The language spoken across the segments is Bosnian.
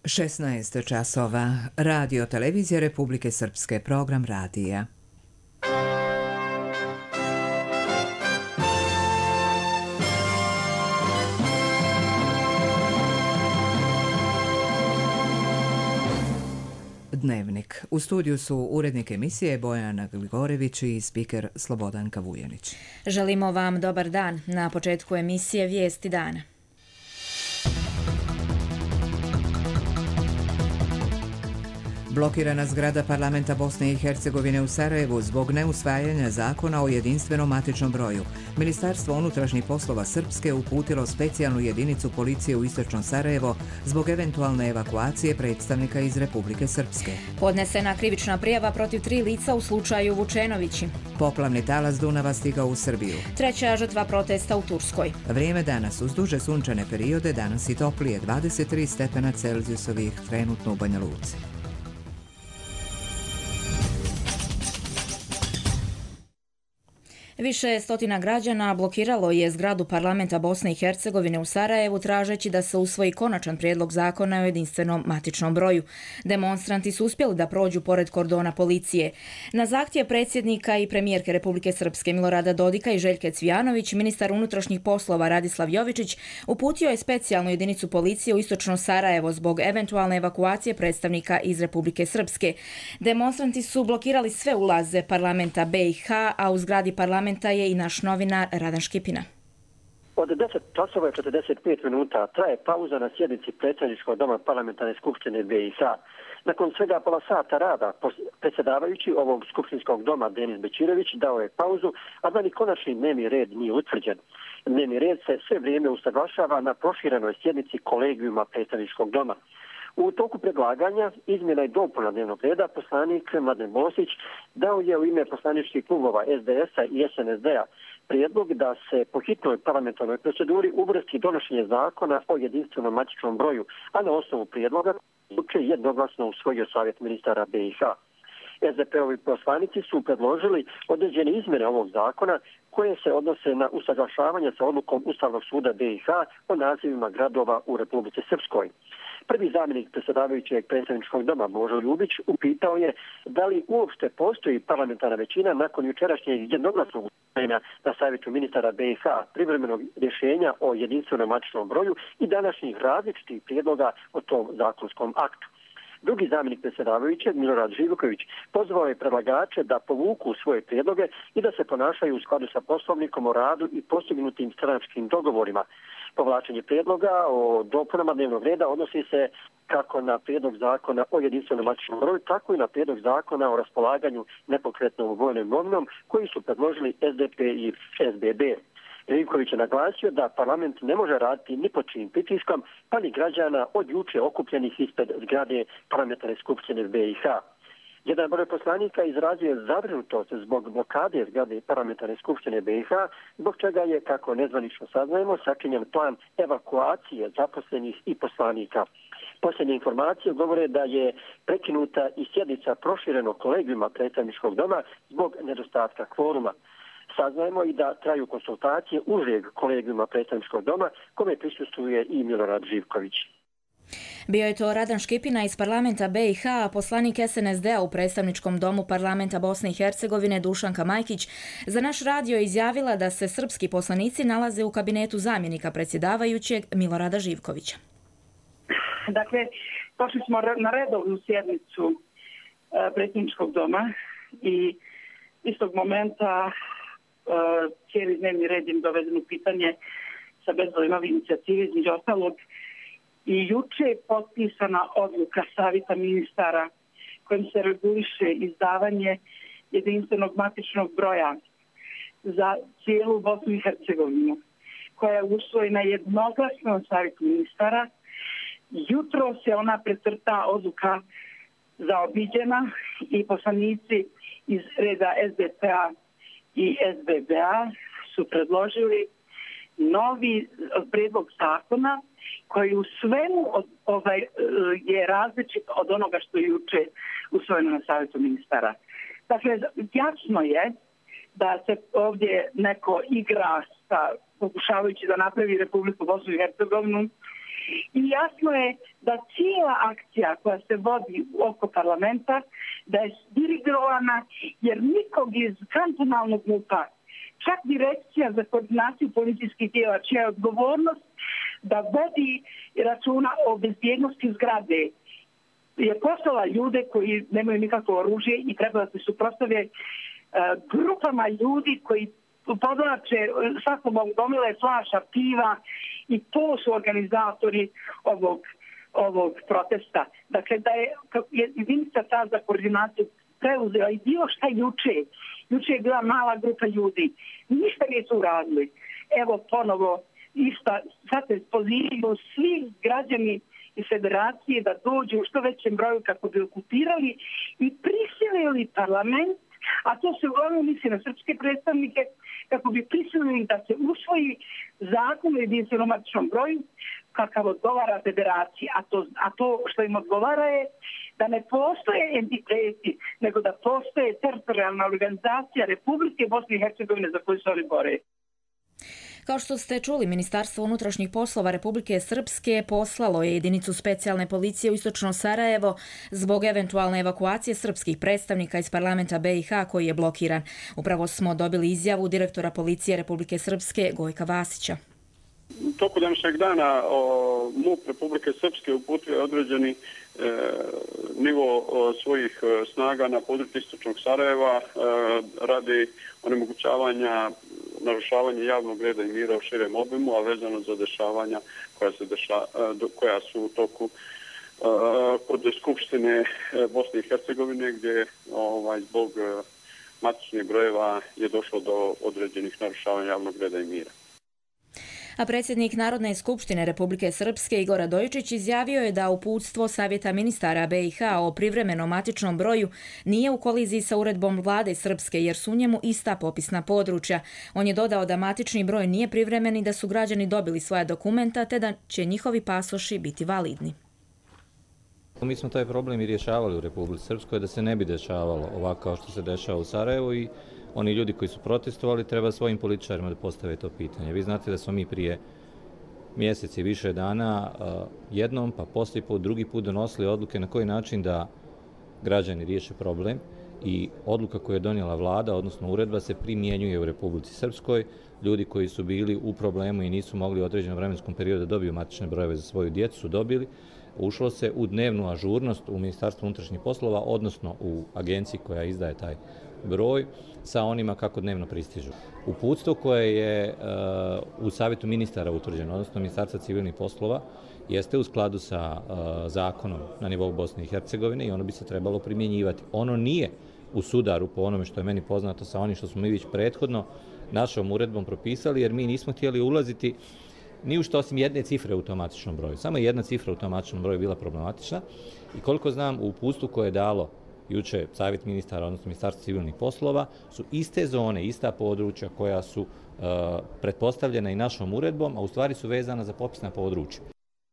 16 časova. Radio televizija Republike Srpske, program radija. Dnevnik. U studiju su urednik emisije Bojana Gligorević i spiker Slobodanka Vujanić. Želimo vam dobar dan. Na početku emisije Vijesti dana. Blokirana zgrada parlamenta Bosne i Hercegovine u Sarajevu zbog neusvajanja zakona o jedinstvenom matičnom broju. Ministarstvo unutrašnjih poslova Srpske uputilo specijalnu jedinicu policije u istočno Sarajevo zbog eventualne evakuacije predstavnika iz Republike Srpske. Podnesena krivična prijava protiv 3 lica u slučaju Vučenovići. Poplavni talas Dunava stigao u Srbiju. 3. žrtva protesta u Turskoj. Vrijeme danas uz duže sunčane periode, danas i toplije, 23 stepena Celzijusovih trenutno u Banja Luci. Više stotina građana blokiralo je zgradu parlamenta Bosne i Hercegovine u Sarajevu tražeći da se usvoji konačan prijedlog zakona o jedinstvenom matičnom broju. Demonstranti su uspjeli da prođu pored kordona policije. Na zahtjev predsjednika i premijerke Republike Srpske Milorada Dodika i Željke Cvijanović, ministar unutrašnjih poslova Radislav Jovičić uputio je specijalnu jedinicu policije u istočno Sarajevo zbog eventualne evakuacije predstavnika iz Republike Srpske. Demonstranti su blokirali sve ulaze parlamenta BiH, a u zgradi parlamenta je i naš novinar Radan Škipina. Od 10 časova i 45 minuta traje pauza na sjednici predsjedničkog doma parlamentarne skupštine BiH. Nakon svega pola sata rada predsjedavajući ovog skupštinskog doma Denis Bećirović dao je pauzu, a da ni konačni dnevni red nije utvrđen. Dnevni red se sve vrijeme usaglašava na proširenoj sjednici kolegijuma predsjedničkog doma. U toku predlaganja izmjena i dopuna dnevnog reda poslanik Mladen Bosić dao je u ime poslaničkih klubova SDS-a i SNSD-a prijedlog da se po hitnoj parlamentarnoj proceduri uvrsti donošenje zakona o jedinstvenom matičnom broju, a na osnovu prijedloga je jednoglasno usvojio Savjet ministara BiH. SDP-ovi poslanici su predložili određene izmjene ovog zakona koje se odnose na usaglašavanje sa odlukom Ustavnog suda BiH o nazivima gradova u Republici Srpskoj. Prvi zamjenik predsjedavajućeg predsjedničkog doma Božo Ljubić upitao je da li uopšte postoji parlamentarna većina nakon jučerašnjeg jednoglasnog usvajanja na savjetu ministara BiH privremenog rješenja o jedinstvenom matičnom broju i današnjih različitih prijedloga o tom zakonskom aktu. Drugi zamjenik predsjedavajućeg, Milorad Živković, pozvao je predlagače da povuku svoje prijedloge i da se ponašaju u skladu sa poslovnikom o radu i postignutim stranačkim dogovorima. Povlačenje prijedloga o dopunama dnevnog reda odnosi se kako na prijedlog zakona o jedinstvenom matičnom broju, tako i na prijedlog zakona o raspolaganju nepokretnom vojnom imovinom koji su predložili SDP i SBB. Živković je naglasio da parlament ne može raditi ni pod čijim pritiskom, pa ni građana od juče okupljenih ispred zgrade parlamentarne skupštine BiH. Jedan broj poslanika izrazio je zabrinutost zbog blokade zgrade parlamentarne skupštine BiH, zbog čega je, kako nezvanično saznajemo, sačinjen plan evakuacije zaposlenih i poslanika. Posljednje informacije govore da je prekinuta i sjednica proširenog kolegijuma predstavničkog doma zbog nedostatka kvoruma. Saznajemo i da traju konsultacije užeg kolegijuma predstavničkog doma, kome prisustvuje i Milorad Živković. Bio je to Radan Škipina iz parlamenta BiH, a poslanik SNSD-a u predstavničkom domu parlamenta Bosne i Hercegovine Dušanka Majkić za naš radio izjavila da se srpski poslanici nalaze u kabinetu zamjenika predsjedavajućeg Milorada Živkovića. Dakle, došli smo na redovnu sjednicu predsjedničkog doma i istog momenta cijeli dnevni red im doveden u pitanje sa bezbroj nove inicijative, između ostalog. I juče je potpisana odluka Savjeta ministara kojim se reguliše izdavanje jedinstvenog matičnog broja za cijelu Bosnu i Hercegovinu, koja je usvojena jednoglasno od Savjeta ministara. Jutro se ona precrta odluka zaobiđena i poslanici iz reda SDP-a i SBB-a su predložili novi prijedlog zakona koji u svemu je različit od onoga što je juče usvojeno na Savjetu ministara. Dakle, jasno je da se ovdje neko igra sa, pokušavajući da napravi Republiku Bosnu i Hercegovinu I jasno je da cijela akcija koja se vodi oko parlamenta, da je dirigovana, jer nikog iz kantonalnog MUP-a, čak direkcija za koordinaciju policijskih tijela, čija je odgovornost da vodi računa o bezbjednosti zgrade, je poslala ljude koji nemaju nikakvo oružje i treba da se suprotstave grupama ljudi koji podlače svakom gomile flaša piva i to su organizatori ovog protesta. Dakle, da je jedinica ta za koordinaciju preuzela i bilo šta juče. Juče je bila mala grupa ljudi. Ništa nisu uradili. Evo ponovo sad se pozivaju svi građani iz federacije da dođu u što većem broju kako bi okupirali i prisilili parlament, a to se uglavnom misli na srpske predstavnike, kako bi prisilili da se usvoji zakon o jedinstvenom matičnom broju kakav odgovara federaciji. A to što im odgovara je da ne postoje entiteti, nego da postoje teritorijalna organizacija Republike Bosne i Hercegovine za koju se oni bore. Kao što ste čuli, Ministarstvo unutrašnjih poslova Republike Srpske poslalo je jedinicu specijalne policije u istočno Sarajevo zbog eventualne evakuacije srpskih predstavnika iz parlamenta BiH koji je blokiran. Upravo smo dobili izjavu direktora policije Republike Srpske Gojka Vasića. U toku današnjeg dana MUP Republike Srpske uputio je određeni nivo svojih snaga na području istočnog Sarajeva radi onemogućavanja narušavanje javnog reda i mira u širem obimu, a vezano za dešavanja koja su u toku kod Skupštine Bosne i Hercegovine, gdje zbog matičnih brojeva je došlo do određenih narušavanja javnog reda i mira. A predsjednik Narodne skupštine Republike Srpske Igor Radojičić izjavio je da uputstvo Savjeta ministara BiH o privremenom matičnom broju nije u koliziji sa uredbom vlade Srpske jer su u njemu ista popisna područja. On je dodao da matični broj nije privremen i da su građani dobili svoja dokumenta te da će njihovi pasoši biti validni. Mi smo taj problem i rješavali u Republici Srpskoj da se ne bi dešavalo ovako kao što se dešava u Sarajevu i oni ljudi koji su protestovali treba svojim političarima da postave to pitanje. Vi znate da smo mi prije mjesec i više dana jednom, pa poslije put, drugi put donosili odluke na koji način da građani riješe problem i odluka koju je donijela vlada, odnosno uredba, se primjenjuje u Republici Srpskoj. Ljudi koji su bili u problemu i nisu mogli u određenom vremenskom periodu da dobiju matične brojeve za svoju djecu su dobili. Ušlo se u dnevnu ažurnost u Ministarstvu unutrašnjih poslova, odnosno u agenciji koja izdaje taj broj sa onima kako dnevno pristižu. Uputstvo koje je u Savjetu ministara utvrđeno, odnosno Ministarstva civilnih poslova, jeste u skladu sa zakonom na nivou Bosne i Hercegovine i ono bi se trebalo primjenjivati. Ono nije u sudaru po onome što je meni poznato sa onim što smo mi već prethodno našom uredbom propisali, jer mi nismo htjeli ulaziti ni u što osim jedne cifre u automatičnom broju. Samo jedna cifra u automatičnom broju je bila problematična i koliko znam u uputstvu koje je dalo juče Savjet ministara, odnosno Ministarstvo civilnih poslova, su iste zone, ista područja koja su pretpostavljena i našom uredbom, a u stvari su vezana za popisna područja.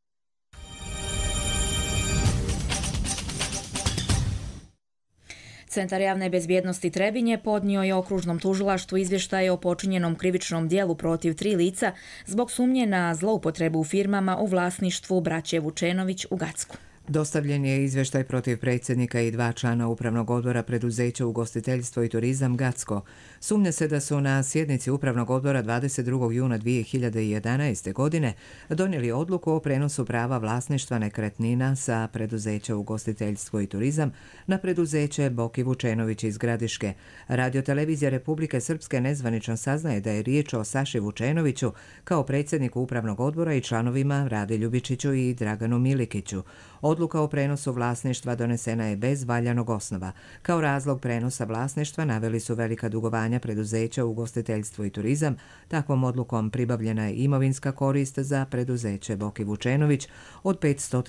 Centar javne bezbjednosti Trebinje podnio je okružnom tužilaštvu izvještaje o počinjenom krivičnom dijelu protiv 3 lica zbog sumnje na zloupotrebu u firmama u vlasništvu braće Vučenović u Gacku. Dostavljen je izvještaj protiv predsjednika i 2 člana Upravnog odbora preduzeća Ugostiteljstvo i turizam Gacko. Sumnja se da su na sjednici Upravnog odbora 22. juna 2011. godine donijeli odluku o prenosu prava vlasništva nekretnina sa preduzeća Ugostiteljstvo i turizam na preduzeće Boki Vučenović iz Gradiške. Radiotelevizija Republike Srpske nezvanično saznaje da je riječ o Saši Vučenoviću kao predsjedniku Upravnog odbora i članovima Radi Ljubičiću i Draganu Milikiću. Odluka o prenosu vlasništva donesena je bez valjanog osnova. Kao razlog prenosa vlasništva naveli su velika dugovanja preduzeća Ugostiteljstvo i turizam. Takvom odlukom pribavljena je imovinska korist za preduzeće Boki Vučenović od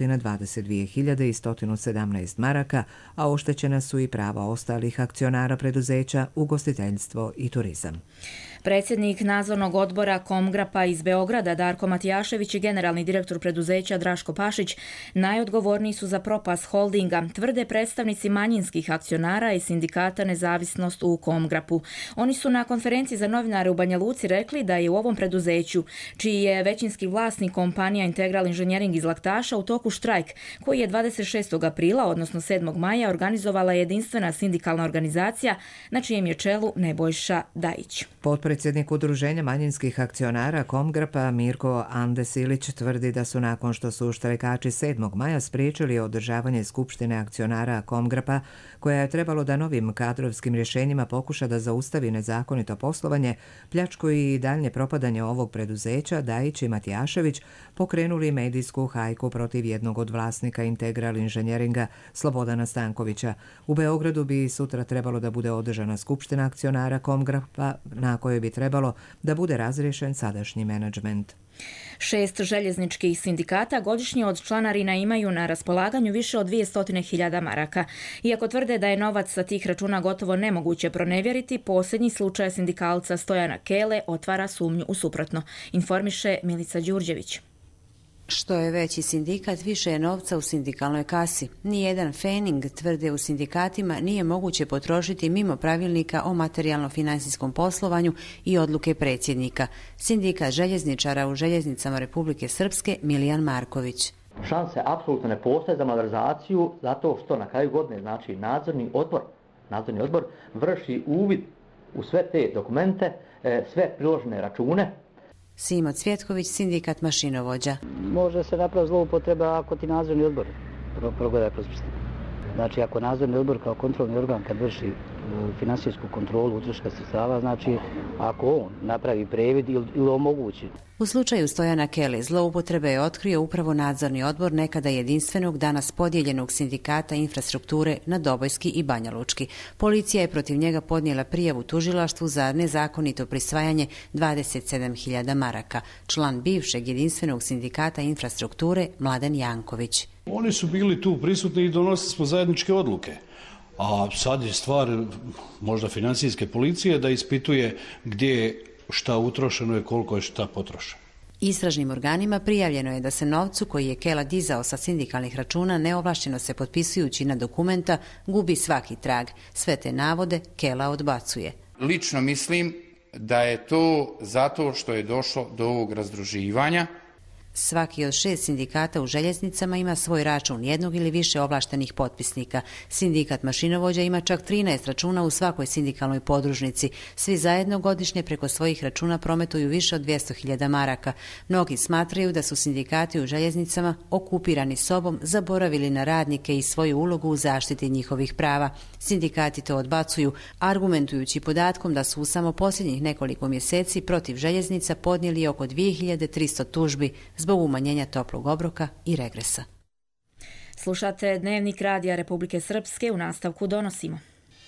522.117 maraka, a oštećena su i prava ostalih akcionara preduzeća Ugostiteljstvo i turizam. Predsjednik nadzornog odbora Komgrapa iz Beograda Darko Matijašević i generalni direktor preduzeća Draško Pašić najodgovorniji su za propast holdinga, tvrde predstavnici manjinskih akcionara i sindikata Nezavisnost u Komgrapu. Oni su na konferenciji za novinare u Banja Luci rekli da je u ovom preduzeću, čiji je većinski vlasnik kompanija Integral Inženjering iz Laktaša, u toku štrajk koji je 26. aprila, odnosno 7. maja, organizovala jedinstvena sindikalna organizacija na čijem je čelu Nebojša Dajić. Potpredsjednik Udruženja manjinskih akcionara Komgrapa Mirko Andesilić tvrdi da su nakon što su štrajkači 7. maja spriječili održavanje skupštine akcionara Komgrapa, koja je trebalo da novim kadrovskim rješenjima pokuša da zaustavi nezakonito poslovanje, pljačku i daljnje propadanje ovog preduzeća, Dajić i Matijašević pokrenuli medijsku hajku protiv jednog od vlasnika Integral Inženjeringa, Slobodana Stankovića. U Beogradu bi sutra trebalo da bude održana skupština akcionara Komgrapa, na kojoj bi trebalo da bude razriješen sadašnji menadžment. 6 željezničkih sindikata godišnje od članarina imaju na raspolaganju više od 200.000 maraka. Iako tvrde da je novac sa tih računa gotovo nemoguće pronevjeriti, posljednji slučaj sindikalca Stojana Kele otvara sumnju u suprotno, informiše Milica Đurđević. Što je veći sindikat, više je novca u sindikalnoj kasi. Nijedan fening, tvrde u sindikatima, nije moguće potrošiti mimo pravilnika o materijalno-financijskom poslovanju i odluke predsjednika. Sindikat željezničara u željeznicama Republike Srpske Milijan Marković. Šanse apsolutno ne postoje za malverzaciju zato što na kraju godine, znači nadzorni odbor vrši uvid u sve te dokumente, sve priložene račune. Simo Cvjetković, sindikat mašinovođa. Može se napraviti zloupotreba ako ti nadzorni odbor progleda kroz prste. Znači ako nadzorni odbor kao kontrolni organ kad vrši finansijsku kontrolu utroška sredstava, znači ako on napravi previd ili omogući. U slučaju Stojana Kele zloupotrebe je otkrio upravo nadzorni odbor nekada jedinstvenog, danas podijeljenog sindikata infrastrukture na Dobojski i Banja Lučki. Policija je protiv njega podnijela prijavu tužilaštvu za nezakonito prisvajanje 27.000 maraka. Član bivšeg jedinstvenog sindikata infrastrukture Mladen Janković. Oni su bili tu prisutni i donosili smo zajedničke odluke. A sad je stvar možda financijske policije da ispituje gdje je šta utrošeno i koliko je šta potrošeno. Istražnim organima prijavljeno je da se novcu koji je Kela dizao sa sindikalnih računa neovlašteno se potpisujući na dokumenta gubi svaki trag. Sve te navode Kela odbacuje. Lično mislim da je to zato što je došlo do ovog razdruživanja. Svaki od 6 sindikata u željeznicama ima svoj račun jednog ili više ovlaštenih potpisnika. Sindikat mašinovođa ima čak 13 računa u svakoj sindikalnoj podružnici. Svi zajedno godišnje preko svojih računa prometuju više od 200.000 maraka. Mnogi smatraju da su sindikati u željeznicama okupirani sobom, zaboravili na radnike i svoju ulogu u zaštiti njihovih prava. Sindikati to odbacuju, argumentujući podatkom da su u samo posljednjih nekoliko mjeseci protiv željeznica podnijeli oko 2300 tužbi zbog umanjenja toplog obroka i regresa. Slušate Dnevnik Radija Republike Srpske, u nastavku donosimo.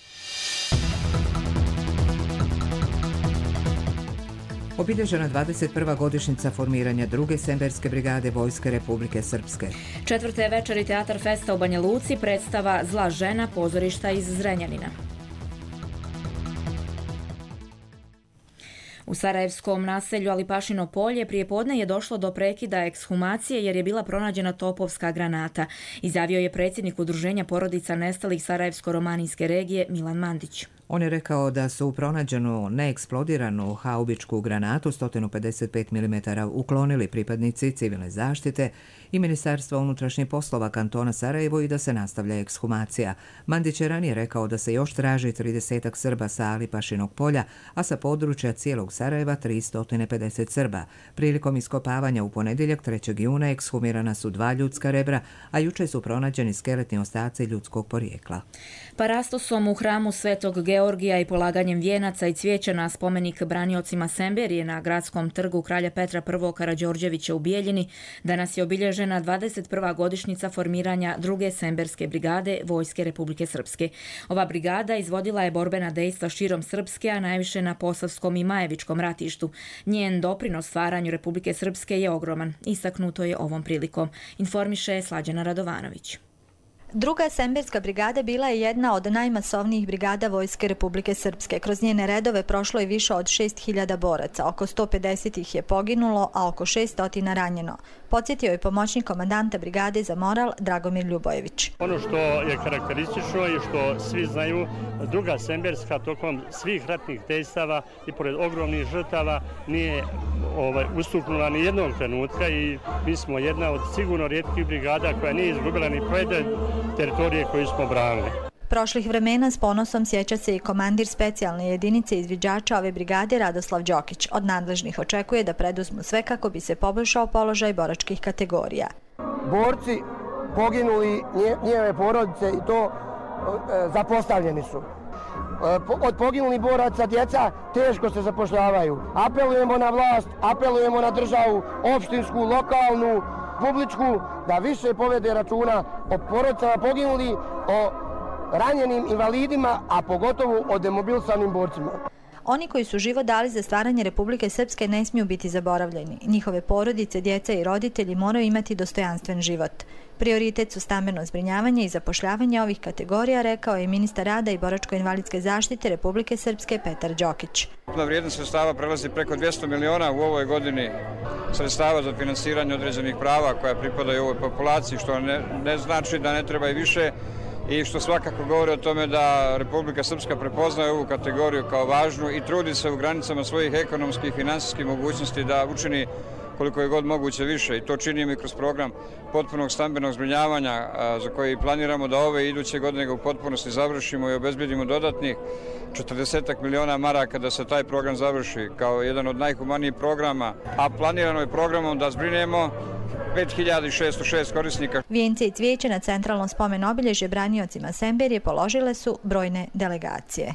Obilježena 21. godišnjica formiranja 2. Semberske brigade Vojske Republike Srpske. 4. večeri Teatar Festa u Banja Luci, predstava Zla žena pozorišta iz Zrenjanina. U sarajevskom naselju Alipašino polje prijepodne je došlo do prekida ekshumacije jer je bila pronađena topovska granata, izjavio je predsjednik Udruženja porodica nestalih Sarajevsko-romanijske regije Milan Mandić. On je rekao da su u pronađenu neeksplodiranu haubičku granatu 155 mm uklonili pripadnici civilne zaštite i Ministarstva unutrašnjih poslova kantona Sarajevo i da se nastavlja ekshumacija. Mandić je ranije rekao da se još traži 30 Srba sa Alipašinog polja, a sa područja cijelog Sarajeva 350 Srba. Prilikom iskopavanja u ponedjeljak 3. juna ekshumirana su 2 ljudska rebra, a juče su pronađeni skeletni ostaci ljudskog porijekla. Parastosom u hramu Svetog Georgija i polaganjem vijenaca i cvijeća na spomenik braniocima Semberije na gradskom trgu Kralja Petra I. Karađorđevića u Bijeljini danas je obilježena 21. godišnjica formiranja 2. Semberske brigade Vojske Republike Srpske. Ova brigada izvodila je borbena dejstva širom Srpske, a najviše na Posavskom i Majevičkom ratištu. Njen doprinos stvaranju Republike Srpske je ogroman, istaknuto je ovom prilikom, informiše Slađana Radovanović. Druga Semberska brigada bila je jedna od najmasovnijih brigada Vojske Republike Srpske. Kroz njene redove prošlo je više od 6.000 boraca, oko 150 ih je poginulo, a oko 600 ranjeno. Podsjetio je pomoćnik komandanta brigade za moral Dragomir Ljubojević. Ono što je karakteristično i što svi znaju, Druga Semberska tokom svih ratnih dejstava i pored ogromnih žrtava nije ustuknula ni jednog trenutka i mi smo jedna od sigurno rijetkih brigada koja nije izgubila ni pojedine teritorije koju smo branili. Prošlih vremena s ponosom sjeća se i komandir specijalne jedinice izviđača ove brigade Radoslav Đokić. Od nadležnih očekuje da preduzmu sve kako bi se poboljšao položaj boračkih kategorija. Borci poginuli, njihove porodice i to zapostavljeni su. Od poginulih boraca djeca teško se zapošljavaju. Apelujemo na vlast, apelujemo na državu, opštinsku, lokalnu, publičku, da više povede računa o porodicama poginuli, o ranjenim invalidima, a pogotovo o demobilisanim borcima. Oni koji su život dali za stvaranje Republike Srpske ne smiju biti zaboravljeni. Njihove porodice, djeca i roditelji moraju imati dostojanstven život. Prioritet su stambeno zbrinjavanje i zapošljavanje ovih kategorija, rekao je ministar rada i boračko-invalidske zaštite Republike Srpske Petar Đokić. Vrijednost sredstava prelazi preko 200 miliona u ovoj godini sredstava za finansiranje određenih prava koja pripadaju ovoj populaciji, što ne znači da ne treba i više, i što svakako govori o tome da Republika Srpska prepoznaje ovu kategoriju kao važnu i trudi se u granicama svojih ekonomskih i finansijskih mogućnosti da učini koliko je god moguće više, i to činimo i kroz program potpunog stambenog zbrinjavanja za koji planiramo da ove iduće godine ga u potpunosti završimo i obezbedimo dodatnih 40 miliona maraka da se taj program završi kao jedan od najhumanijih programa, a planirano je programom da zbrinemo 5606 korisnika. Vijence i cvijeće na centralnom spomen obilježje braniocima Semberije položile su brojne delegacije.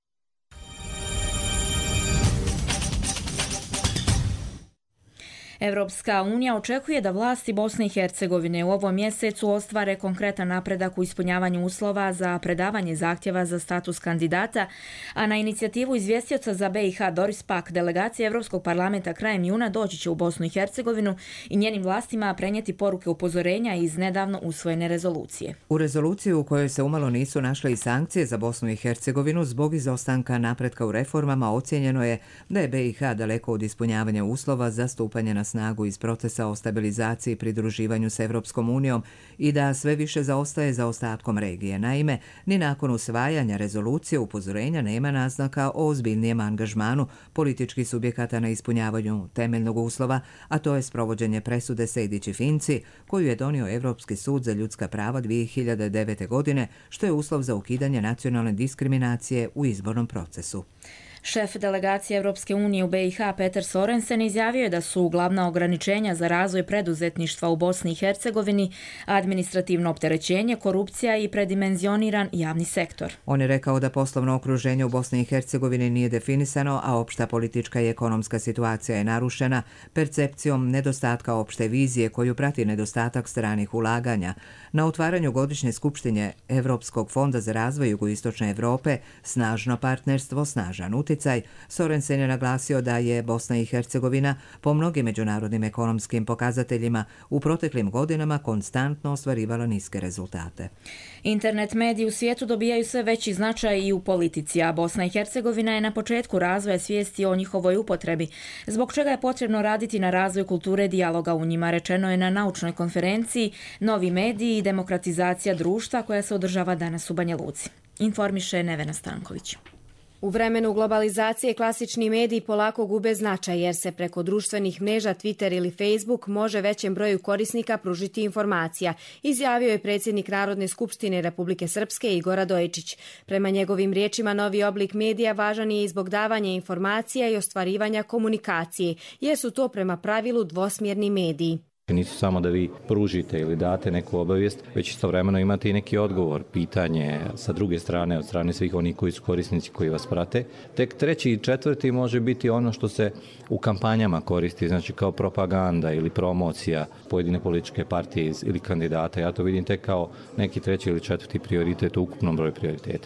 Evropska unija očekuje da vlasti Bosne i Hercegovine u ovom mjesecu ostvare konkretan napredak u ispunjavanju uslova za predavanje zahtjeva za status kandidata, a na inicijativu izvjestioca za BiH Doris Pack delegacija Evropskog parlamenta krajem juna doći će u Bosnu i Hercegovinu i njenim vlastima prenijeti poruke upozorenja iz nedavno usvojene rezolucije. U rezoluciju u kojoj se umalo nisu našle i sankcije za Bosnu i Hercegovinu zbog izostanka napretka u reformama ocijenjeno je da je BiH daleko od ispunjavanja uslova za stupanje na snagu iz procesa o stabilizaciji i pridruživanju s Evropskom unijom i da sve više zaostaje za ostatkom regije. Naime, ni nakon usvajanja rezolucije upozorenja nema naznaka o ozbiljnijem angažmanu političkih subjekata na ispunjavanju temeljnog uslova, a to je sprovođenje presude Sejdić i Finci, koju je donio Evropski sud za ljudska prava 2009. godine, što je uslov za ukidanje nacionalne diskriminacije u izbornom procesu. Šef delegacije Evropske unije u BiH Peter Sorensen izjavio je da su glavna ograničenja za razvoj preduzetništva u Bosni i Hercegovini administrativno opterećenje, korupcija i predimenzioniran javni sektor. On je rekao da poslovno okruženje u Bosni i Hercegovini nije definisano, a opšta politička i ekonomska situacija je narušena percepcijom nedostatka opšte vizije koju prati nedostatak stranih ulaganja. Na otvaranju godišnje skupštine Evropskog fonda za razvoj jugoistočne Evrope snažno partnerstvo, snažan uticaj, Sorensen je naglasio da je Bosna i Hercegovina po mnogim međunarodnim ekonomskim pokazateljima u proteklim godinama konstantno ostvarivala niske rezultate. Internet mediji u svijetu dobijaju sve veći značaj i u politici, a Bosna i Hercegovina je na početku razvoja svijesti o njihovoj upotrebi, zbog čega je potrebno raditi na razvoju kulture dijaloga u njima, rečeno je na naučnoj konferenciji Novi mediji i demokratizacija društva koja se održava danas u Banja Luci. Informiše Nevena Stanković. U vremenu globalizacije klasični mediji polako gube značaj jer se preko društvenih mreža Twitter ili Facebook može većem broju korisnika pružiti informacija, izjavio je predsjednik Narodne skupštine Republike Srpske Igor Radojičić. Prema njegovim riječima novi oblik medija važan je i zbog davanja informacija i ostvarivanja komunikacije, jer su to prema pravilu dvosmjerni mediji. Nisu samo da vi pružite ili date neku obavijest, već istovremeno imate i neki odgovor, pitanje sa druge strane, od strane svih onih koji su korisnici koji vas prate. Tek treći i četvrti može biti ono što se u kampanjama koristi, znači kao propaganda ili promocija pojedine političke partije ili kandidata. Ja to vidim tek kao neki treći ili četvrti prioritet u ukupnom broju prioriteta.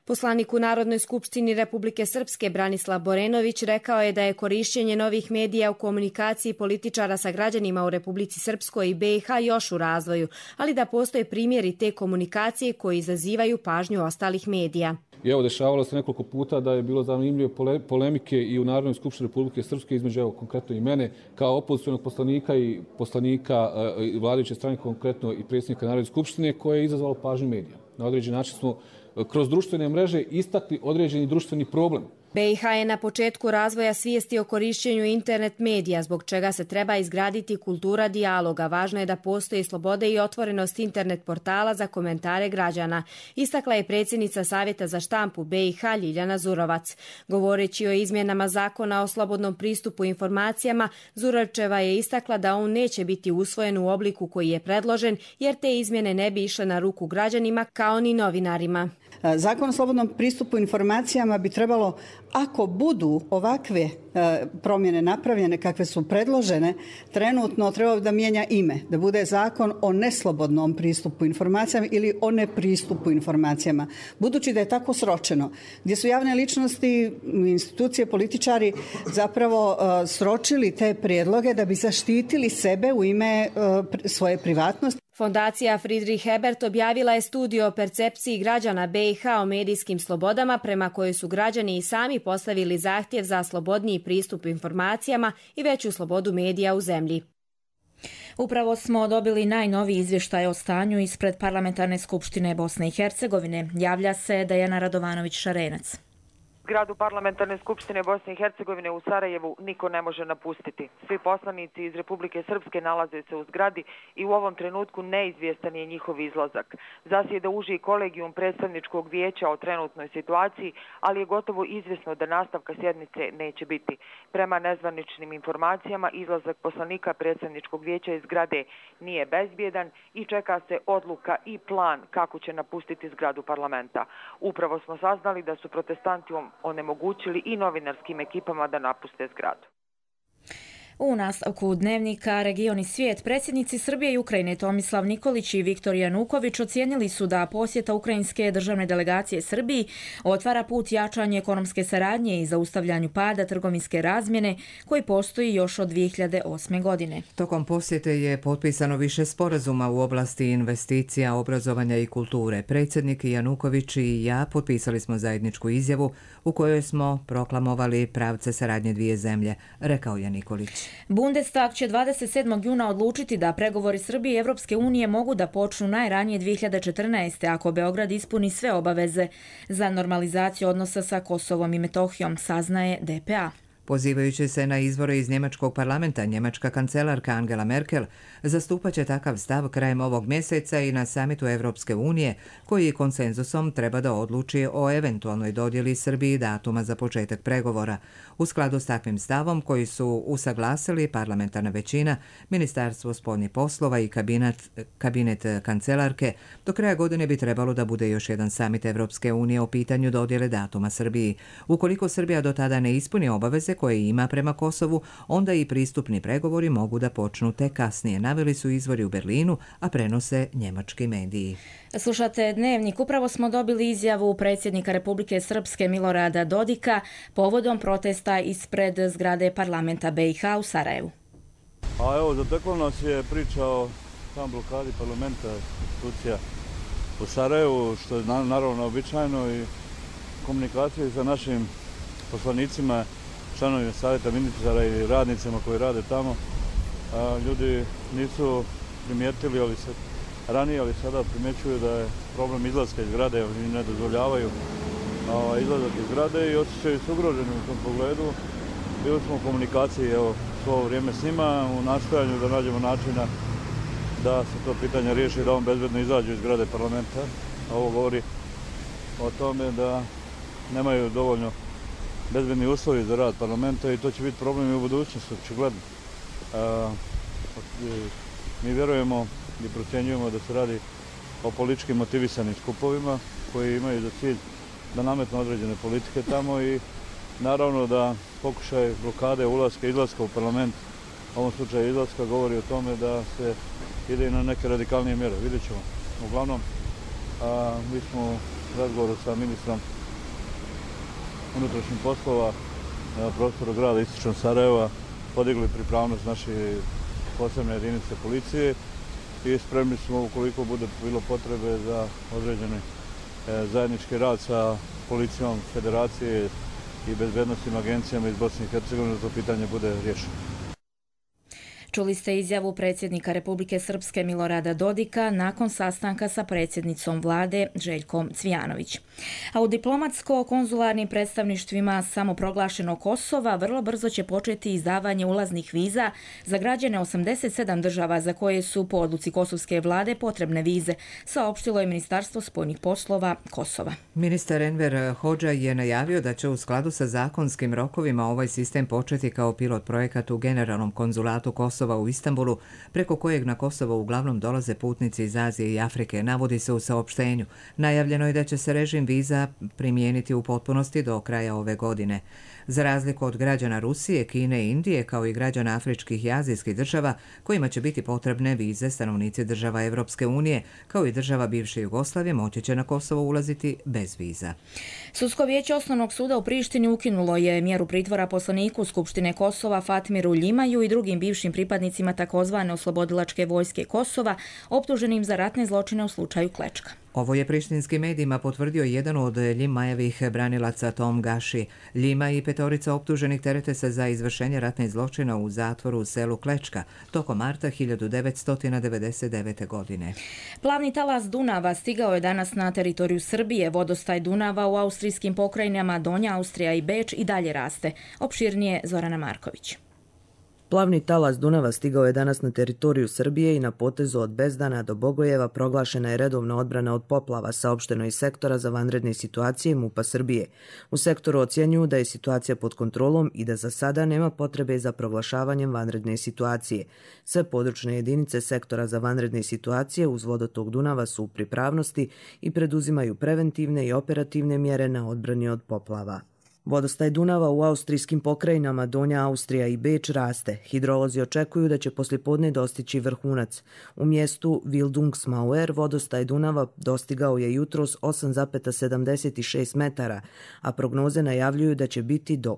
Poslanik u Narodnoj skupštini Republike Srpske Branislav Borenović rekao je da je korišćenje novih medija u komunikaciji političara sa građanima u Republici Srpskoj i BiH još u razvoju, ali da postoje primjeri te komunikacije koji izazivaju pažnju ostalih medija. I evo, dešavalo se nekoliko puta da je bilo zanimljive polemike i u Narodnoj skupštini Republike Srpske između, evo, konkretno i mene, kao opozicionog poslanika i poslanika vladajuće strane, konkretno i predsjednika Narodne skupštine, koje je izazvalo pažnju medija. Na određen način smo kroz društvene mreže istakli određeni društveni problem. BiH je na početku razvoja svijesti o korišćenju internet medija, zbog čega se treba izgraditi kultura dijaloga. Važno je da postoji slobode i otvorenost internet portala za komentare građana, istakla je predsjednica Savjeta za štampu BiH Ljiljana Zurovac. Govoreći o izmjenama zakona o slobodnom pristupu informacijama, Zurovčeva je istakla da on neće biti usvojen u obliku koji je predložen, jer te izmjene ne bi išle na ruku građanima kao ni novinarima. Zakon o slobodnom pristupu informacijama bi trebalo, ako budu ovakve promjene napravljene kakve su predložene, trenutno trebalo da mijenja ime, da bude zakon o neslobodnom pristupu informacijama ili o nepristupu informacijama. Budući da je tako sročeno, gdje su javne ličnosti, institucije, političari zapravo sročili te prijedloge da bi zaštitili sebe u ime svoje privatnosti. Fondacija Friedrich Ebert objavila je studiju o percepciji građana BiH o medijskim slobodama, prema kojoj su građani i sami postavili zahtjev za slobodniji pristup informacijama i veću slobodu medija u zemlji. Upravo smo dobili najnoviji izvještaj o stanju ispred Parlamentarne skupštine Bosne i Hercegovine. Javlja se Dejana Radovanović-Šarenac. Zgradu Parlamentarne skupštine Bosne i Hercegovine u Sarajevu niko ne može napustiti. Svi poslanici iz Republike Srpske nalaze se u zgradi i u ovom trenutku neizvjestan je njihov izlazak. Zasjeda uži kolegijum predstavničkog vijeća o trenutnoj situaciji, ali je gotovo izvjesno da nastavka sjednice neće biti. Prema nezvaničnim informacijama, izlazak poslanika predstavničkog vijeća iz zgrade nije bezbjedan i čeka se odluka i plan kako će napustiti zgradu parlamenta. Upravo smo saznali da su protestanti onemogućili i novinarskim ekipama da napuste zgradu. U nastavku dnevnika Region i svijet, predsjednici Srbije i Ukrajine Tomislav Nikolić i Viktor Januković ocijenili su da posjeta ukrajinske državne delegacije Srbiji otvara put jačanje ekonomske saradnje i zaustavljanju pada trgovinske razmjene koji postoji još od 2008. godine. Tokom posjete je potpisano više sporazuma u oblasti investicija, obrazovanja i kulture. Predsjednik Januković i ja potpisali smo zajedničku izjavu u kojoj smo proklamovali pravce saradnje dvije zemlje, rekao je Nikolić. Bundestag će 27. juna odlučiti da pregovori Srbije i Evropske unije mogu da počnu najranije 2014. ako Beograd ispuni sve obaveze za normalizaciju odnosa sa Kosovom i Metohijom, saznaje DPA. Pozivajući se na izvore iz njemačkog parlamenta, njemačka kancelarka Angela Merkel zastupaće takav stav krajem ovog mjeseca i na samitu Evropske unije, koji konsenzusom treba da odluči o eventualnoj dodjeli Srbiji datuma za početak pregovora. U skladu s takvim stavom, koji su usaglasili parlamentarna većina, Ministarstvo spoljnih poslova i kabinet kancelarke, do kraja godine bi trebalo da bude još jedan samit Evropske unije o pitanju dodjele datuma Srbiji. Ukoliko Srbija do tada ne ispuni obaveze koje ima prema Kosovu, onda i pristupni pregovori mogu da počnu tek kasnije, naveli su izvori u Berlinu, a prenose njemački mediji. Slušate Dnevnik. Upravo smo dobili izjavu predsjednika Republike Srpske Milorada Dodika povodom protesta ispred zgrade parlamenta BiH u Sarajevu. A evo, zateklo nas je priča o sam blokadi parlamenta, institucija u Sarajevu, što je naravno običajno, i komunikacije sa našim poslanicima, članovima savjeta ministara i radnicima koji rade tamo. Ljudi nisu primijetili ranije, ali sada primjećuju da je problem izlaska iz zgrade, oni ne dozvoljavaju izlazak iz zgrade i osjećaju se ugroženi u tom pogledu. Bili smo u komunikaciji svo vrijeme s njima u nastojanju da nađemo načina da se to pitanje riješi, da on bezbedno izađe iz zgrade parlamenta. Ovo govori o tome da nemaju dovoljno bezbedni uslovi za rad parlamenta i to će biti problem i u budućnosti, očigledno. Mi vjerujemo i procjenjujemo da se radi o politički motivisanim skupovima koji imaju za cilj da nametnu određene politike tamo i naravno da pokušaj blokade ulaska i izlaska u parlament, u ovom slučaju izlaska, govori o tome da se ide i na neke radikalnije mjere. Vidjet ćemo. Uglavnom, mi smo razgovoru sa ministrom unutrašnjih poslova na prostoru grada istočno Sarajeva podigli pripravnost naše posebne jedinice policije i spremni smo, ukoliko bude bilo potrebe, za određeni zajednički rad sa policijom Federacije i bezbednostnim agencijama iz Bosne i Hercegovine da to pitanje bude riješeno. Čuli ste izjavu predsjednika Republike Srpske Milorada Dodika nakon sastanka sa predsjednicom vlade Željkom Cvijanović. A u diplomatsko-konzularnim predstavništvima samoproglašenog Kosova vrlo brzo će početi izdavanje ulaznih viza za građane 87 država za koje su po odluci kosovske vlade potrebne vize, saopštilo je Ministarstvo spoljnih poslova Kosova. Ministar Enver Hodža je najavio da će u skladu sa zakonskim rokovima ovaj sistem početi kao pilot projekat u Generalnom konzulatu Kosova u Istanbulu, preko kojeg na Kosovo uglavnom dolaze putnici iz Azije i Afrike, navodi se u saopštenju. Najavljeno je da će se režim viza primijeniti u potpunosti do kraja ove godine. Za razliku od građana Rusije, Kine i Indije, kao i građana afričkih i azijskih država, kojima će biti potrebne vize, stanovnici država Evropske unije, kao i država bivše Jugoslavije, moći će na Kosovo ulaziti bez viza. Sudsko vijeće Osnovnog suda u Prištini ukinulo je mjeru pritvora poslaniku Skupštine Kosova Fatmiru Ljimaju i drugim bivšim pripadnicima takozvane oslobodilačke vojske Kosova, optuženim za ratne zločine u slučaju Klečka. Ovo je prištinskim medijima potvrdio jedan od Ljimajevih branilaca Tom Gaši. Ljima i petorica optuženih terete se za izvršenje ratnih zločina u zatvoru u selu Klečka tokom marta 1999. godine. Plavni talas Dunava stigao je danas na teritoriju Srbije. Vodostaj Dunava u austrijskim pokrajinama Donja Austrija i Beč i dalje raste. Opširnije Zorana Marković. Plavni talas Dunava stigao je danas na teritoriju Srbije i na potezu od Bezdana do Bogojeva proglašena je redovna odbrana od poplava, saopšteno iz sektora za vanredne situacije MUP-a Srbije. U sektoru ocjenjuju da je situacija pod kontrolom i da za sada nema potrebe za proglašavanjem vanredne situacije. Sve područne jedinice sektora za vanredne situacije uz vodotok Dunava su u pripravnosti i preduzimaju preventivne i operativne mjere na odbrani od poplava. Vodostaj Dunava u austrijskim pokrajinama Donja Austrija i Beč raste. Hidrolozi očekuju da će poslijepodne dostići vrhunac. U mjestu Wildungsmauer vodostaj Dunava dostigao je jutros 8,76 metara, a prognoze najavljuju da će biti do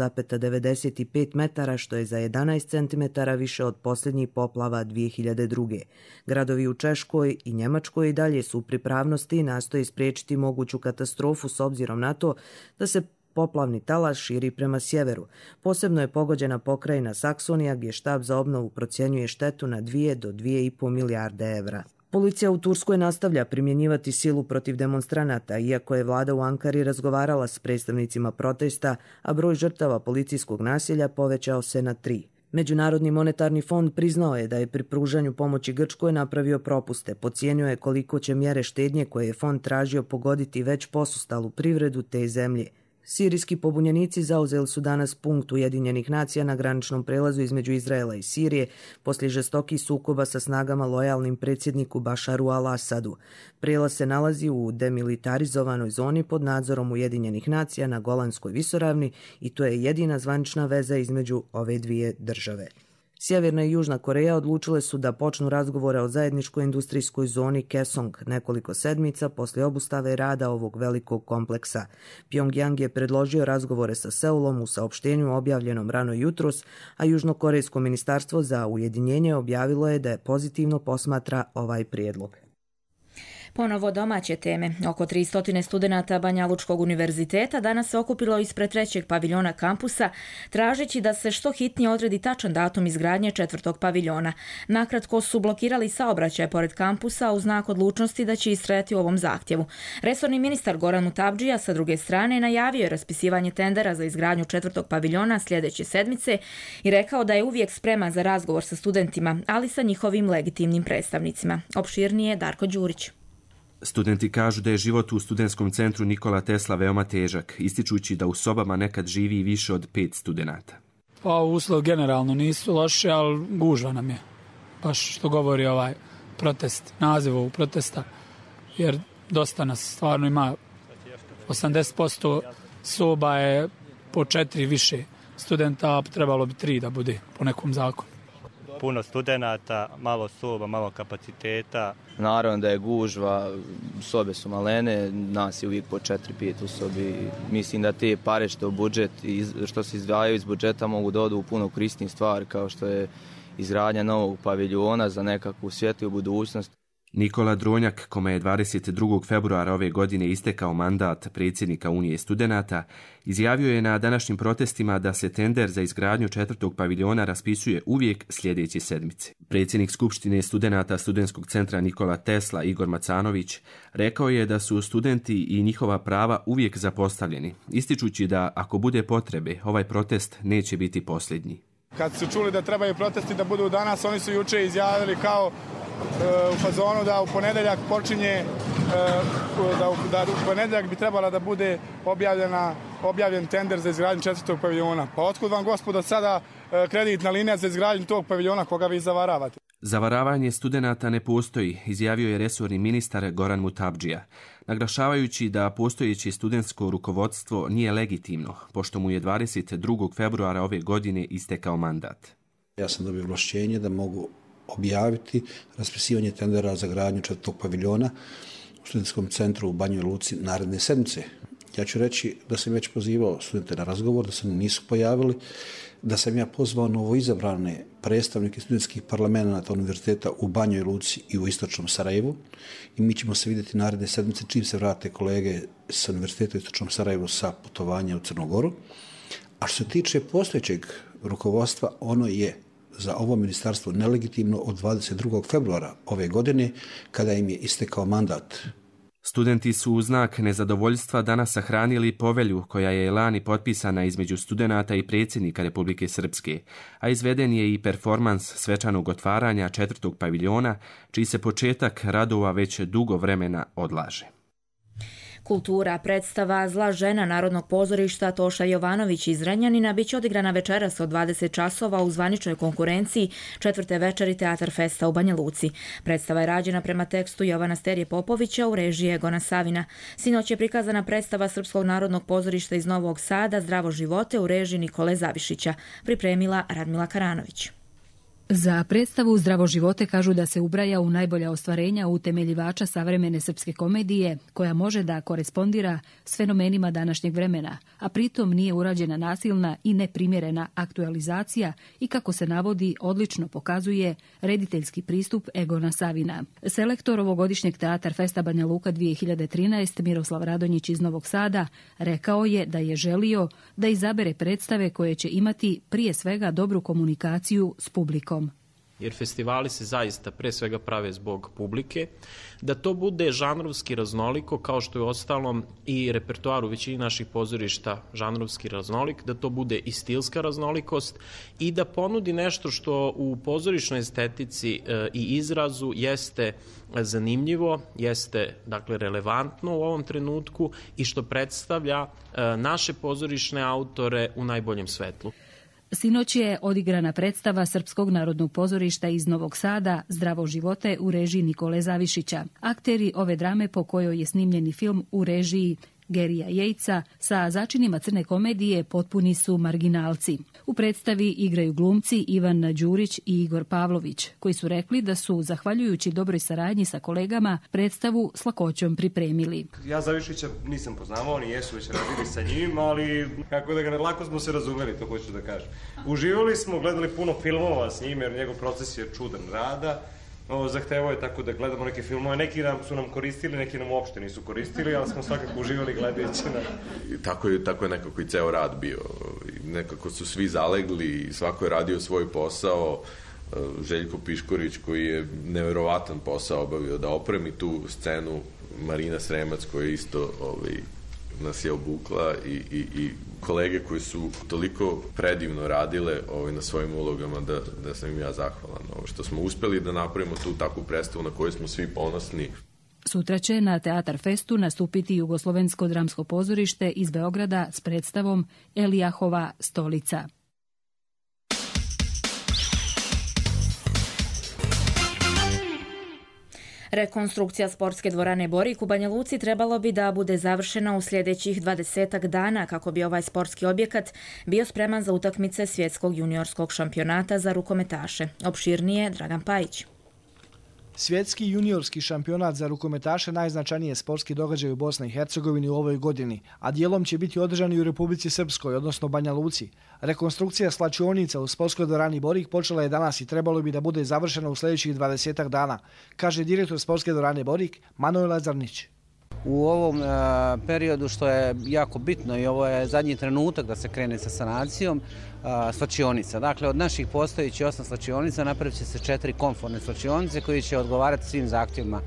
8,95 metara, što je za 11 cm više od posljednjih poplava 2002. Gradovi u Češkoj i Njemačkoj i dalje su u pripravnosti i nastoje spriječiti moguću katastrofu s obzirom na to da se poplavni talas širi prema sjeveru. Posebno je pogođena pokrajina Saksonija, gdje štab za obnovu procjenjuje štetu na 2 do 2,5 milijarde evra. Policija u Turskoj nastavlja primjenjivati silu protiv demonstranata, iako je vlada u Ankari razgovarala s predstavnicima protesta, a broj žrtava policijskog nasilja povećao se na 3. Međunarodni monetarni fond priznao je da je pri pružanju pomoći Grčkoj napravio propuste. Pocijenio je koliko će mjere štednje koje je fond tražio pogoditi već posustalu privredu te zemlje. Sirijski pobunjenici zauzeli su danas punkt Ujedinjenih nacija na graničnom prelazu između Izraela i Sirije poslije žestokih sukoba sa snagama lojalnim predsjedniku Bašaru al-Asadu. Prelaz se nalazi u demilitarizovanoj zoni pod nadzorom Ujedinjenih nacija na Golanskoj visoravni i to je jedina zvanična veza između ove dvije države. Sjeverna i Južna Koreja odlučile su da počnu razgovore o zajedničkoj industrijskoj zoni Kaesong nekoliko sedmica poslije obustave rada ovog velikog kompleksa. Pjongjang je predložio razgovore sa Seulom u saopštenju objavljenom rano jutros, a Južnokorejsko ministarstvo za ujedinjenje objavilo je da je pozitivno posmatra ovaj prijedlog. Ponovo domaće teme. Oko 300 studenata Banja Lučkog univerziteta danas se okupilo ispred 3. paviljona kampusa, tražeći da se što hitnije odredi tačan datum izgradnje 4. paviljona. Nakratko su blokirali saobraćaj pored kampusa u znak odlučnosti da će istrajati u ovom zahtjevu. Resorni ministar Goran Mutabdžija sa druge strane najavio je raspisivanje tendera za izgradnju 4. paviljona sljedeće sedmice i rekao da je uvijek spreman za razgovor sa studentima, ali sa njihovim legitimnim predstavnicima. Opširnije Darko Đurić. Studenti kažu da je život u studentskom centru Nikola Tesla veoma težak, ističući da u sobama nekad živi i više od 5 studenata. Pa uslov generalno nisu loše, ali gužva nam je. Baš što govori ovaj protest, naziv ovog protesta, jer dosta nas stvarno ima. 80% soba je po 4 više studenta, a trebalo bi 3 da bude po nekom zakonu. puno studenata, malo soba, malo kapaciteta. Naravno da je gužva, sobe su malene, nas je uvijek po 4-5 u sobi. Mislim da te pare što se izdvajaju iz budžeta mogu da odu u puno korisnijih stvari, kao što je izgradnja novog paviljona za nekakvu svjetliju budućnost. Nikola Dronjak, kome je 22. februara ove godine istekao mandat predsjednika Unije studenata, izjavio je na današnjim protestima da se tender za izgradnju 4. paviljona raspisuje uvijek sljedeće sedmice. Predsjednik Skupštine studenata Studentskog centra Nikola Tesla, Igor Macanović, rekao je da su studenti i njihova prava uvijek zapostavljeni, ističući da ako bude potrebe, ovaj protest neće biti posljednji. Kad su čuli da trebaju protesti da budu danas, oni su juče izjavili kao u fazonu da u ponedeljak počinje, da u ponedeljak bi trebala da bude objavljen tender za izgradnju 4. paviljona. Pa otkud vam, gospodo, sada kreditna linija za izgradnju tog paviljona, koga vi zavaravate? Zavaravanje studenata ne postoji, izjavio je resorni ministar Goran Mutabdžija, naglašavajući da postojeće studentsko rukovodstvo nije legitimno, pošto mu je 22. februara ove godine istekao mandat. Ja sam dobio ovlašćenje da mogu objaviti raspisivanje tendera za gradnju 4. paviljona u studentskom centru u Banjoj Luci naredne sedmice. Ja ću reći da sam već pozivao studente na razgovor, da se nisu pojavili, da sam ja pozvao novoizabrane predstavnike studentskih parlamenata univerziteta u Banjoj Luci i u istočnom Sarajevu i mi ćemo se vidjeti naredne sedmice čim se vrate kolege sa univerziteta u istočnom Sarajevu sa putovanja u Crnogoru. A što se tiče postojećeg rukovodstva, ono je za ovo ministarstvo nelegitimno od 22. februara ove godine, kada im je istekao mandat. Studenti su u znak nezadovoljstva danas sahranili povelju koja je lani potpisana između studenata i predsjednika Republike Srpske, a izveden je i performans svečanog otvaranja 4. paviljona, čiji se početak radova već dugo vremena odlaže. Kultura predstava Zla žena Narodnog pozorišta Toša Jovanović iz Zrenjanina biće odigrana večeras od 20 časova u zvaničnoj konkurenciji 4. večeri Teatar Festa u Banja Luci. Predstava je rađena prema tekstu Jovana Sterije Popovića u režiji Egona Savina. Sinoć je prikazana predstava Srpskog narodnog pozorišta iz Novog Sada Zdravo živote u režiji Nikole Zavišića. Pripremila Radmila Karanović. Za predstavu Zdravo živote kažu da se ubraja u najbolja ostvarenja utemeljivača savremene srpske komedije, koja može da korespondira s fenomenima današnjeg vremena, a pritom nije urađena nasilna i neprimjerena aktualizacija i, kako se navodi, odlično pokazuje rediteljski pristup Egona Savina. Selektor ovogodišnjeg Teatar Festa Banja Luka 2013 Miroslav Radonjić iz Novog Sada rekao je da je želio da izabere predstave koje će imati prije svega dobru komunikaciju s publikom. Jer festivali se zaista pre svega prave zbog publike, da to bude žanrovski raznoliko, kao što je ostalom i repertoar u većini naših pozorišta žanrovski raznolik, da to bude i stilska raznolikost i da ponudi nešto što u pozorišnoj estetici i izrazu jeste zanimljivo, jeste dakle relevantno u ovom trenutku i što predstavlja naše pozorišne autore u najboljem svetlu. Sinoć je odigrana predstava Srpskog narodnog pozorišta iz Novog Sada Zdravo živote u režiji Nikole Zavišića. Akteri ove drame, po kojoj je snimljeni film u režiji Gerija Jejca, sa začinima crne komedije potpuni su marginalci. U predstavi igraju glumci Ivan Đurić i Igor Pavlović, koji su rekli da su, zahvaljujući dobroj saradnji sa kolegama, predstavu s lakoćom pripremili. Ja Zavišića nisam poznavao, oni jesu već radili sa njim, ali kako da ga lako smo se razumeli, to hoću da kažem. Uživali smo, gledali puno filmova s njim, jer njegov proces je čudan rada. Zahtevao je tako da gledamo neke filmove, neki su nam koristili, neki nam uopšte nisu koristili, ali smo svakako uživali gledajući na... Tako je nekako i ceo rad bio. Nekako su svi zalegli i svako je radio svoj posao. Željko Piškorić, koji je neverovatan posao obavio da opremi tu scenu, Marina Sremac, koja je isto nas je obukla i kolege koji su toliko predivno radile na svojim ulogama da sam im ja zahvalan. Što smo uspeli da napravimo tu takvu predstavu na kojoj smo svi ponosni. Sutra će na Teatar Festu nastupiti Jugoslovensko dramsko pozorište iz Beograda s predstavom Elijahova stolica. Rekonstrukcija sportske dvorane Borik u Banja Luci trebalo bi da bude završena u sljedećih 20 dana kako bi ovaj sportski objekat bio spreman za utakmice svjetskog juniorskog šampionata za rukometaše. Opširnije Dragan Pajić. Svjetski juniorski šampionat za rukometaše najznačajnije sportski događaj u Bosni i Hercegovini u ovoj godini, a dijelom će biti održan i u Republici Srpskoj, odnosno Banja Luci. Rekonstrukcija slačionica u sportskoj dvorani Borik počela je danas i trebalo bi da bude završena u sljedećih 20 dana, kaže direktor sportske dvorane Borik Manoj Lazarnić. U ovom periodu, što je jako bitno, i ovo je zadnji trenutak da se krene sa sanacijom, slačionica. Dakle, od naših postojećih 8 slačionica napravit će se 4 komfortne slačionice koji će odgovarati svim zahtjevima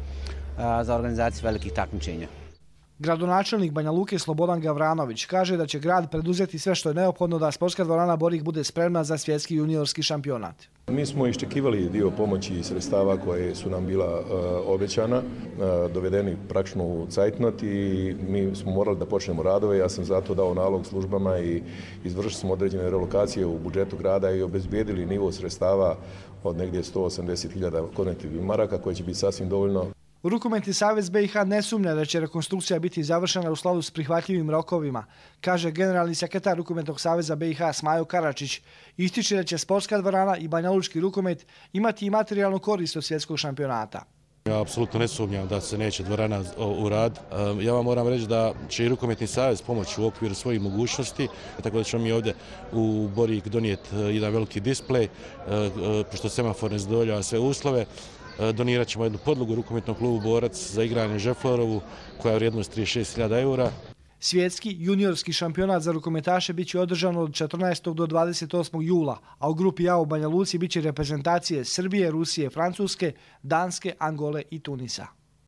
za organizaciju velikih takmičenja. Gradonačelnik Banja Luke Slobodan Gavranović kaže da će grad preduzeti sve što je neophodno da sportska dvorana Borik bude spremna za svjetski juniorski šampionat. Mi smo iščekivali dio pomoći i sredstava koje su nam bila obećana, dovedeni praktično u cajtnot i mi smo morali da počnemo radove. Ja sam zato dao nalog službama i izvršili smo određene relokacije u budžetu grada i obezbijedili nivo sredstava od negdje 180.000 konvertibilnih maraka koje će biti sasvim dovoljno. Rukometni savez BiH ne sumnja da će rekonstrukcija biti završena u skladu s prihvatljivim rokovima, kaže generalni sekretar Rukometnog saveza BiH Smajo Karačić. Ističe da će sportska dvorana i banjalučki rukomet imati i materijalnu korist od svjetskog šampionata. Ja apsolutno ne sumnjam da se neće dvorana u rad. Ja vam moram reći da će i Rukometni savez pomoći u okviru svojih mogućnosti, tako da ćemo mi ovdje u Borik donijeti jedan veliki displej, pošto semafor ne zadovoljava sve uslove. Donirat ćemo jednu podlogu rukometnog klubu Borac za igranje Žeflorovu koja je vrijednost 36.000 eura. Svjetski juniorski šampionat za rukometaše biće održan od 14. do 28. jula, a u grupi A u Banja Luci biće reprezentacije Srbije, Rusije, Francuske, Danske, Angole i Tunisa.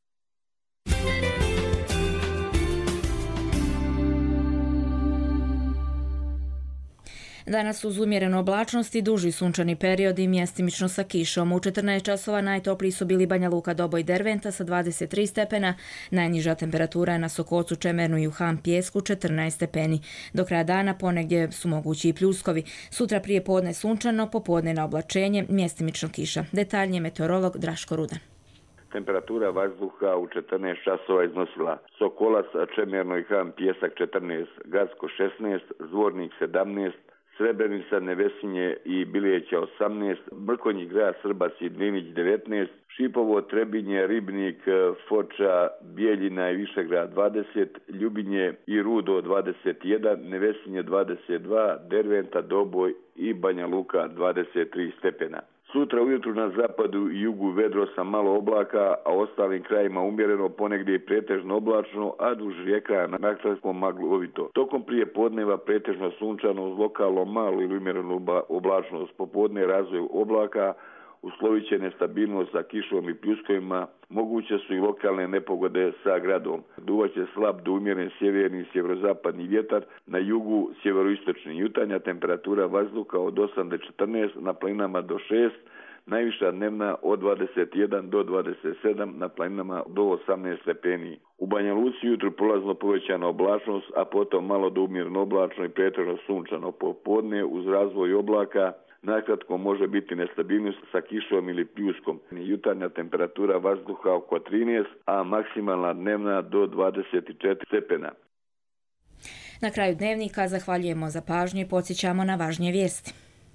Danas uz umjerenu oblačnost i duži sunčani period i mjestimično sa kišom. U 14 časova najtopliji su bili Banja Luka, Doboj, Derventa sa 23 stepena, najniža temperatura je na Sokocu, Čemernu i u Han Pijesku 14 stepeni. Do kraja dana ponegdje su mogući i pljuskovi. Sutra prije podne sunčano, popodne na oblačenje, mjestimično kiša. Detaljnije meteorolog Draško Rudan. Temperatura vazduha u 14 časova iznosila Sokolac, Čemerno i Han Pijesak 14, Gacko 16, Zvornik 17, Srebrenica, Nevesinje i Bilijeća 18, Mrkonji, Grad Srbac i Dvinić 19, Šipovo, Trebinje, Ribnik, Foča, Bijeljina i Višegrad 20, Ljubinje i Rudo 21, Nevesinje 22, Derventa, Doboj i Banja Luka 23 stepena. Sutra ujutru na zapadu i jugu vedro sa malo oblaka, a ostalim krajima umjereno, ponegdje i pretežno oblačno, a duž rijeka na nakratkom maglovito. Tokom prije podneva pretežno sunčano uz lokalno malo ili umjerenu oblačnost. Popodne razvoj oblaka, uslovit će nestabilnost sa kišom i pljuskovima, moguće su i lokalne nepogode sa gradom. Duvaće slab do umjeren sjeverni i sjeverozapadni vjetar, na jugu sjeveroistočni. Jutarnja temperatura vazduha od 8 do 14, na planinama do 6, najviša dnevna od 21 do 27, na planinama do 18 stepeni. U Banja Luci jutro prolazno povećana oblačnost, a potom malo do umjereno oblačno i pretežno sunčano. Popodne uz razvoj oblaka nakratko može biti nestabilnost sa kišom ili pljuskom. Jutarnja temperatura vazduha oko 13, a maksimalna dnevna do 24 stepena. Na kraju dnevnika zahvaljujemo za pažnju i podsjećamo na važnije vijesti.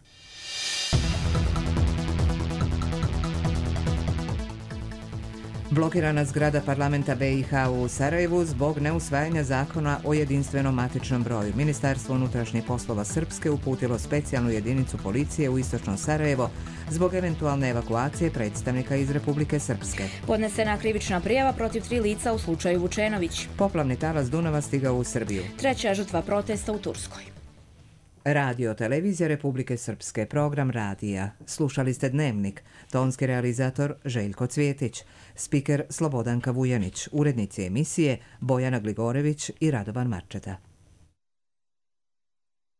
Blokirana zgrada parlamenta BiH u Sarajevu zbog neusvajanja zakona o jedinstvenom matičnom broju. Ministarstvo unutrašnjih poslova Srpske uputilo specijalnu jedinicu policije u istočno Sarajevo zbog eventualne evakuacije predstavnika iz Republike Srpske. Podnesena krivična prijava protiv 3 lica u slučaju Vučenović. Poplavni talas Dunava stigao u Srbiju. 3. žrtva protesta u Turskoj. Radio televizija Republike Srpske, program radija. Slušali ste Dnevnik, tonski realizator Željko Cvjetić, spiker Slobodanka Vujanić, urednici emisije Bojana Gligorević i Radovan Marčeta.